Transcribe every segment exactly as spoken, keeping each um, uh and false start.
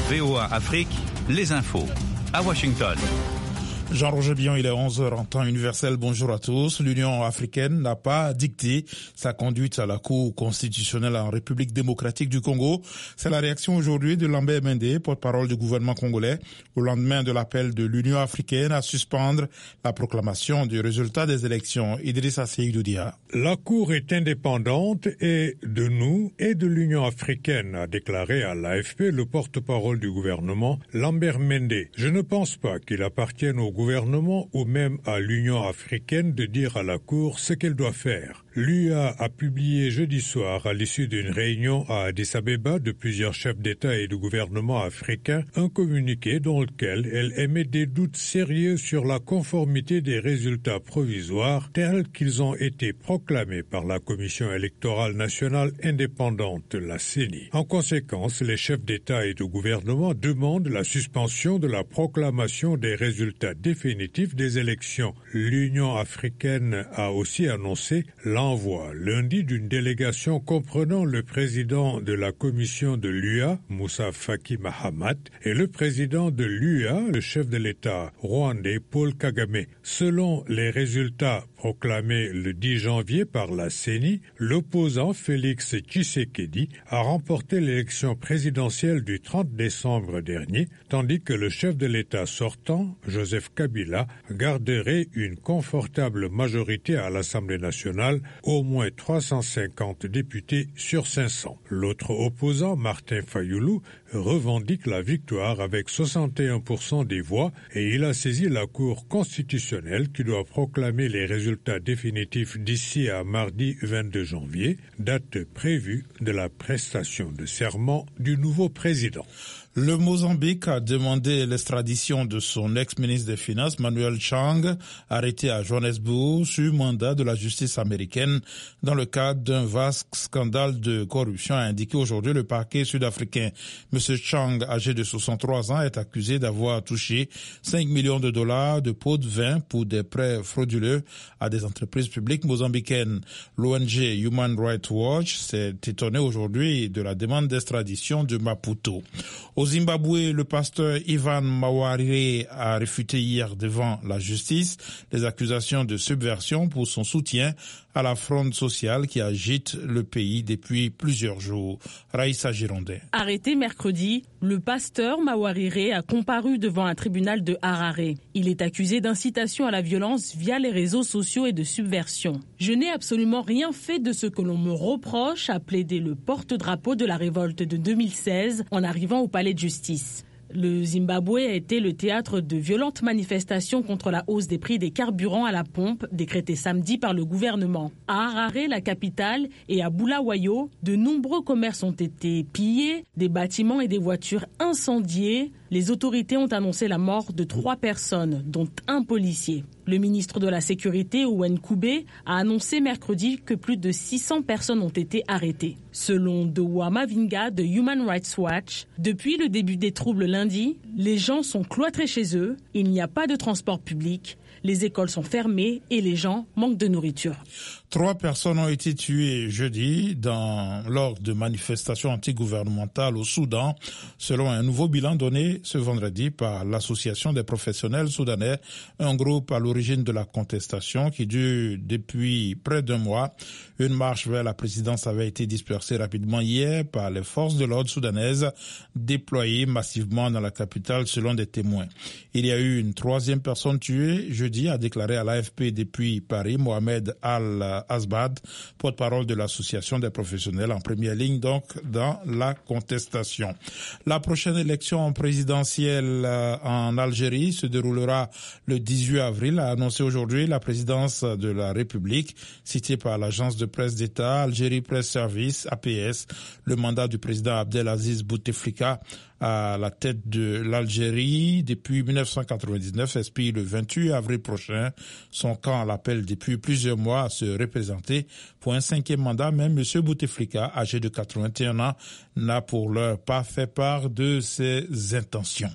V O A Afrique, les infos. À Washington. Jean-Roger Bion, il est onze heures en temps universel. Bonjour à tous. L'Union africaine n'a pas dicté sa conduite à la Cour constitutionnelle en République démocratique du Congo. C'est la réaction aujourd'hui de Lambert Mende, porte-parole du gouvernement congolais, au lendemain de l'appel de l'Union africaine à suspendre la proclamation du résultat des élections. Idrissa Seydou Dia. La Cour est indépendante et de nous et de l'Union africaine, a déclaré à l'A F P le porte-parole du gouvernement, Lambert Mende. Je ne pense pas qu'il appartienne au gouvernement ou même à l'Union africaine de dire à la Cour ce qu'elle doit faire. L'U A a publié jeudi soir, à l'issue d'une réunion à Addis Abeba de plusieurs chefs d'État et de gouvernement africains, un communiqué dans lequel elle émet des doutes sérieux sur la conformité des résultats provisoires tels qu'ils ont été proclamés par la Commission électorale nationale indépendante, la C E N I. En conséquence, les chefs d'État et de gouvernement demandent la suspension de la proclamation des résultats définitif des élections. L'Union africaine a aussi annoncé l'envoi lundi d'une délégation comprenant le président de la commission de l'U A, Moussa Faki Mahamat, et le président de l'U A, le chef de l'État rwandais, Paul Kagame. Selon les résultats proclamés le dix janvier par la C E N I, l'opposant Félix Tshisekedi a remporté l'élection présidentielle du trente décembre dernier, tandis que le chef de l'État sortant, Joseph Kabila, garderait une confortable majorité à l'Assemblée nationale, au moins trois cent cinquante députés sur cinq cents. L'autre opposant, Martin Fayulu, revendique la victoire avec soixante et un pour cent des voix et il a saisi la Cour constitutionnelle qui doit proclamer les résultats définitifs d'ici à mardi vingt-deux janvier, date prévue de la prestation de serment du nouveau président. Le Mozambique a demandé l'extradition de son ex-ministre des Finances, Manuel Chang, arrêté à Johannesburg sur mandat de la justice américaine dans le cadre d'un vaste scandale de corruption, a indiqué aujourd'hui le parquet sud-africain. Monsieur Chang, âgé de soixante-trois ans, est accusé d'avoir touché cinq millions de dollars de pots de vin pour des prêts frauduleux à des entreprises publiques mozambicaines. L'O N G Human Rights Watch s'est étonné aujourd'hui de la demande d'extradition de Maputo. Au Zimbabwe, le pasteur Ivan Mawarire a réfuté hier devant la justice les accusations de subversion pour son soutien à la fronde sociale qui agite le pays depuis plusieurs jours. Raïssa Girondin. Arrêté mercredi, le pasteur Mawarire a comparu devant un tribunal de Harare. Il est accusé d'incitation à la violence via les réseaux sociaux et de subversion. Je n'ai absolument rien fait de ce que l'on me reproche, a plaidé le porte-drapeau de la révolte de deux mille seize en arrivant au palais de justice. Le Zimbabwe a été le théâtre de violentes manifestations contre la hausse des prix des carburants à la pompe décrétée samedi par le gouvernement. À Harare, la capitale, et à Bulawayo, de nombreux commerces ont été pillés, des bâtiments et des voitures incendiées. Les autorités ont annoncé la mort de trois personnes, dont un policier. Le ministre de la Sécurité, Owen Koubé, a annoncé mercredi que plus de six cents personnes ont été arrêtées. Selon Dowa Mavinga de Human Rights Watch, depuis le début des troubles lundi, les gens sont cloîtrés chez eux, il n'y a pas de transport public, les écoles sont fermées et les gens manquent de nourriture. Trois personnes ont été tuées jeudi dans, lors de manifestations antigouvernementales au Soudan, selon un nouveau bilan donné ce vendredi par l'Association des professionnels soudanais, un groupe à l'origine de la contestation qui dure depuis près d'un mois. Une marche vers la présidence avait été dispersée rapidement hier par les forces de l'ordre soudanaises déployées massivement dans la capitale selon des témoins. Il y a eu une troisième personne tuée jeudi, a déclaré à l'A F P depuis Paris Mohamed Al-Asbad, porte-parole de l'Association des professionnels en première ligne donc dans la contestation. La prochaine élection présidentielle en Algérie se déroulera le dix-huit avril, a annoncé aujourd'hui la présidence de la République, citée par l'agence de presse d'État Algérie Press Service, A P S. Le mandat du président Abdelaziz Bouteflika à la tête de l'Algérie depuis mille neuf cent quatre-vingt-dix-neuf expire le vingt-huit avril prochain. Son camp l'appelle depuis plusieurs mois à se représenter pour un cinquième mandat. Même M. Bouteflika, âgé de quatre-vingt-un ans, n'a pour l'heure pas fait part de ses intentions.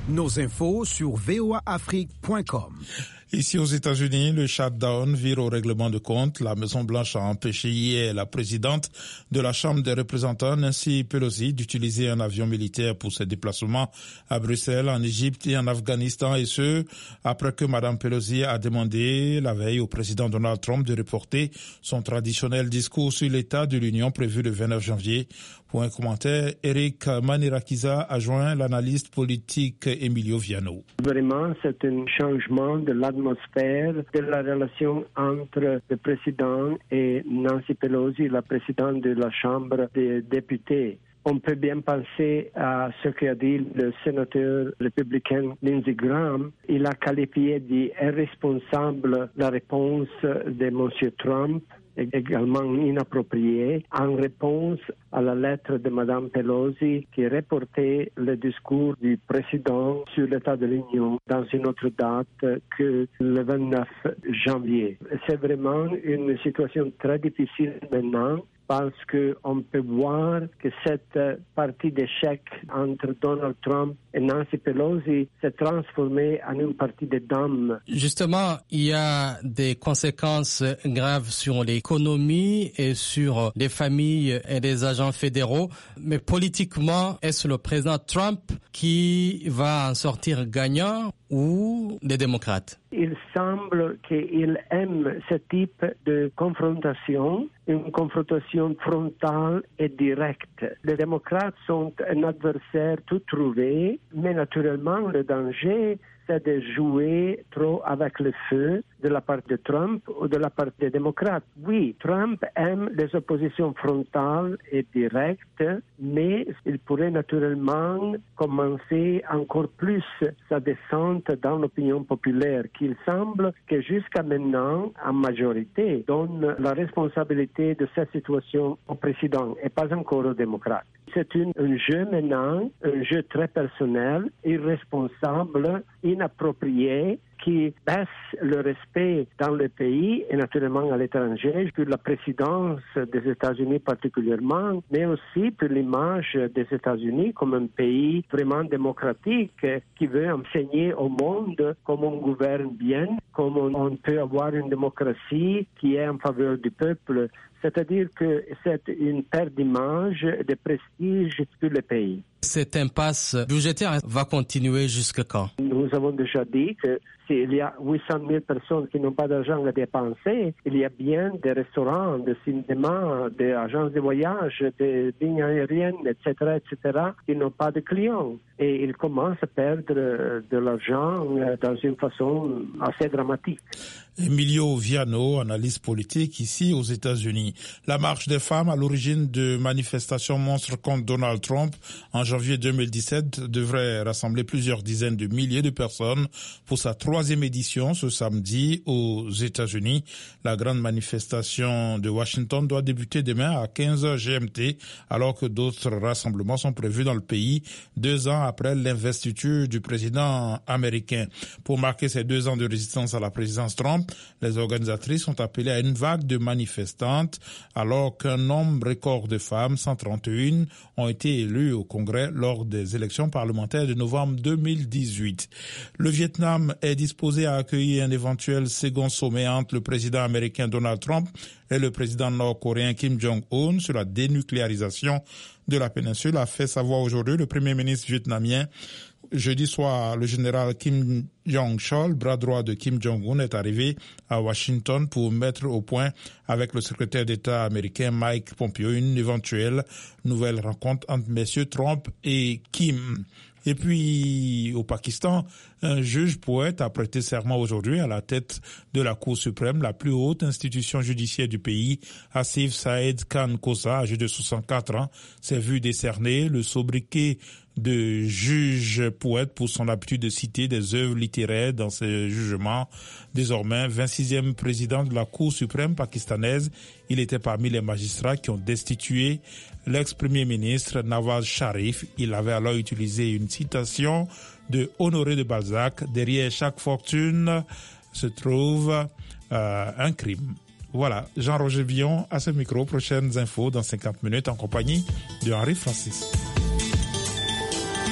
Nos infos sur v o a afrique point com. Ici aux États-Unis, le shutdown vire au règlement de compte. La Maison-Blanche a empêché hier la présidente de la Chambre des représentants, Nancy Pelosi, d'utiliser un avion militaire pour ses déplacements à Bruxelles, en Égypte et en Afghanistan, et ce, après que Mme Pelosi a demandé la veille au président Donald Trump de reporter son traditionnel discours sur l'état de l'Union prévu le vingt-neuf janvier. Pour un commentaire, Eric Manirakiza a joint l'analyste politique Emilio Viano. Vraiment, c'est un changement de l'atmosphère de la relation entre le président et Nancy Pelosi, la présidente de la Chambre des députés. On peut bien penser à ce qu'a dit le sénateur républicain Lindsey Graham. Il a qualifié d'irresponsable la réponse de M. Trump, également inappropriée, en réponse à la lettre de Mme Pelosi qui reportait le discours du président sur l'état de l'Union dans une autre date que le vingt-neuf janvier. C'est vraiment une situation très difficile maintenant, parce qu'on peut voir que cette partie d'échec entre Donald Trump et Nancy Pelosi s'est transformée en une partie de dames. Justement, il y a des conséquences graves sur l'économie et sur les familles et les agents fédéraux. Mais politiquement, est-ce le président Trump qui va en sortir gagnant ou les démocrates? Il semble qu'il aime ce type de confrontation, une confrontation frontale et directe. Les démocrates sont un adversaire tout trouvé, mais naturellement le danger, c'est de jouer trop avec le feu de la part de Trump ou de la part des démocrates. Oui, Trump aime les oppositions frontales et directes, mais il pourrait naturellement commencer encore plus sa descente dans l'opinion populaire, qu'il semble que jusqu'à maintenant, en majorité, donne la responsabilité de cette situation au président et pas encore aux démocrates. C'est une, un jeu maintenant, un jeu très personnel, irresponsable, inapproprié, qui baisse le respect dans le pays et naturellement à l'étranger, pour la présidence des États-Unis particulièrement, mais aussi pour l'image des États-Unis comme un pays vraiment démocratique qui veut enseigner au monde comment on gouverne bien, comment on peut avoir une démocratie qui est en faveur du peuple. C'est-à-dire que c'est une perte d'image, de prestige pour le pays. Cette impasse budgétaire va continuer jusqu'à quand? Nous avons déjà dit que s'il y a huit cent mille personnes qui n'ont pas d'argent à dépenser, il y a bien des restaurants, des cinémas, des agences de voyage, des lignes aériennes, et cetera, et cetera, qui n'ont pas de clients. Et ils commencent à perdre de l'argent dans une façon assez dramatique. Emilio Viano, analyste politique ici aux États-Unis. La marche des femmes à l'origine de manifestations monstres contre Donald Trump en janvier deux mille dix-sept devrait rassembler plusieurs dizaines de milliers de personnes pour sa troisième édition ce samedi aux États-Unis. La grande manifestation de Washington doit débuter demain à quinze heures G M T, alors que d'autres rassemblements sont prévus dans le pays deux ans après l'investiture du président américain. Pour marquer ces deux ans de résistance à la présidence Trump, les organisatrices ont appelé à une vague de manifestantes alors qu'un nombre record de femmes, cent trente et un, ont été élues au Congrès lors des élections parlementaires de novembre deux mille dix-huit. Le Vietnam est disposé à accueillir un éventuel second sommet entre le président américain Donald Trump et le président nord-coréen Kim Jong-un sur la dénucléarisation de la péninsule, a fait savoir aujourd'hui le premier ministre vietnamien. Jeudi soir, le général Kim Jong-chol, bras droit de Kim Jong-un, est arrivé à Washington pour mettre au point avec le secrétaire d'État américain Mike Pompeo une éventuelle nouvelle rencontre entre messieurs Trump et Kim. Et puis, au Pakistan, un juge poète a prêté serment aujourd'hui à la tête de la Cour suprême, la plus haute institution judiciaire du pays. Asif Saeed Khan Kosa, âgé de soixante-quatre ans, s'est vu décerner le sobriquet de juge poète pour son habitude de citer des œuvres littéraires dans ses jugements. Désormais, vingt-sixième président de la Cour suprême pakistanaise, il était parmi les magistrats qui ont destitué l'ex-premier ministre Nawaz Sharif. Il avait alors utilisé une citation de Honoré de Balzac. Derrière chaque fortune se trouve euh, un crime. Voilà, Jean-Roger Villon à ce micro. Prochaines infos dans cinquante minutes en compagnie de Henri Francis.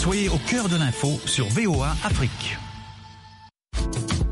Soyez au cœur de l'info sur V O A Afrique.